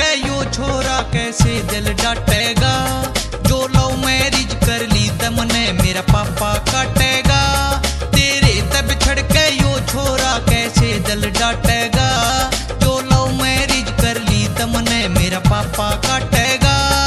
के यो छोरा कैसे दिल डांटेगा। जो लव मैरिज कर ली तमने मेरा पापा काटेगा। तेरे तब छड़ के यो छोरा कैसे दिल डांटेगा। जो लव मैरिज कर ली तमने मेरा पापा काटेगा।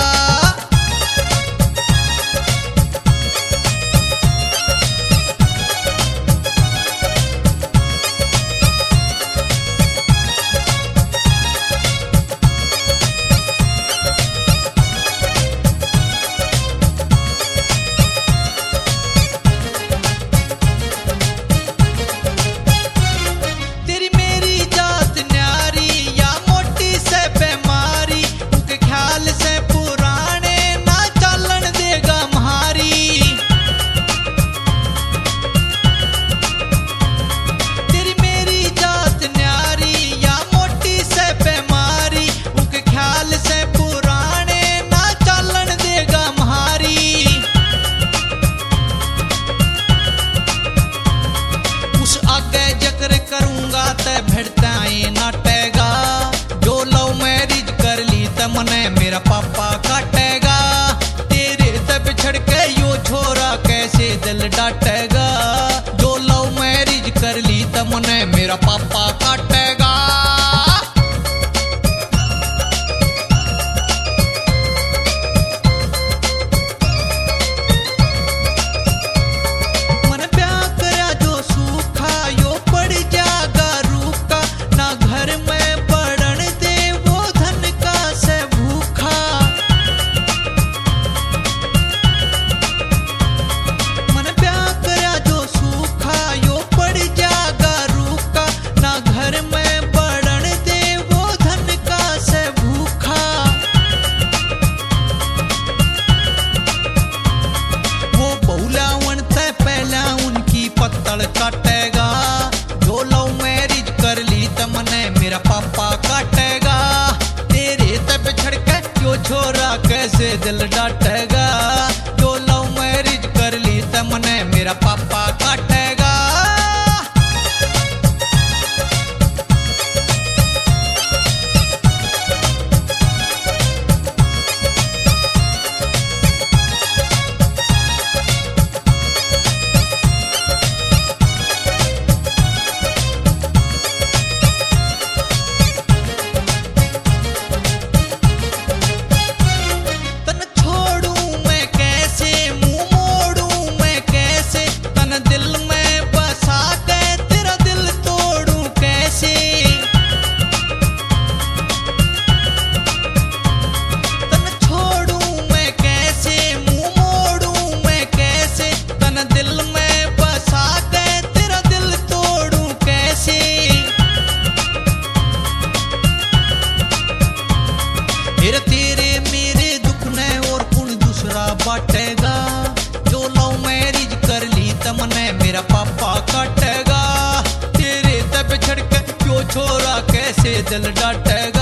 तमने मेरा पापा काटेगा। तेरे तब छड़ के यो छोरा कैसे दिल डांटेगा। जो लव मैरिज कर ली तमने मेरा पापा काटेगा। मन ब्याह करा जो सूखा यो पड़ जागा रूखा। ना घर में काटेगा। जो लव मैरिज कर ली तमने मेरा पापा काटेगा। तेरे तब छड़ के यो छोरा कैसे दिल डांटेगा। जो लव मैरिज कर ली तमने मेरा पापा काटेगा। तेरे मेरे दुख ने और कौन दूसरा बांटेगा। जो लव मैरिज कर ली तमने मेरा पापा काटेगा। तेरे तब छड़ के यो छोरा कैसे दिल डांटेगा।